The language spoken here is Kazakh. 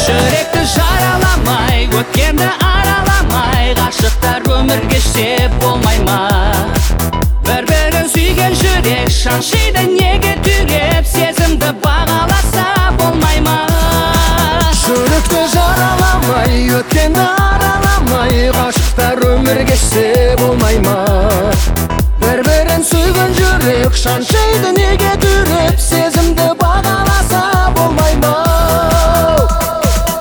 Жүректі жараламай, өткенді араламай, ғашықтар өмір кешсе болмай ма? Бір-бірін сүйген жүрек шаншиды неге түйреп, сезімді бағаласа болмай ма? Жүректі жараламай, өткенді араламай, ғашықтар өмір кешсе болмай ма? Бір-бірін сүйген жүрек шаншиды неге түйреп, сезімді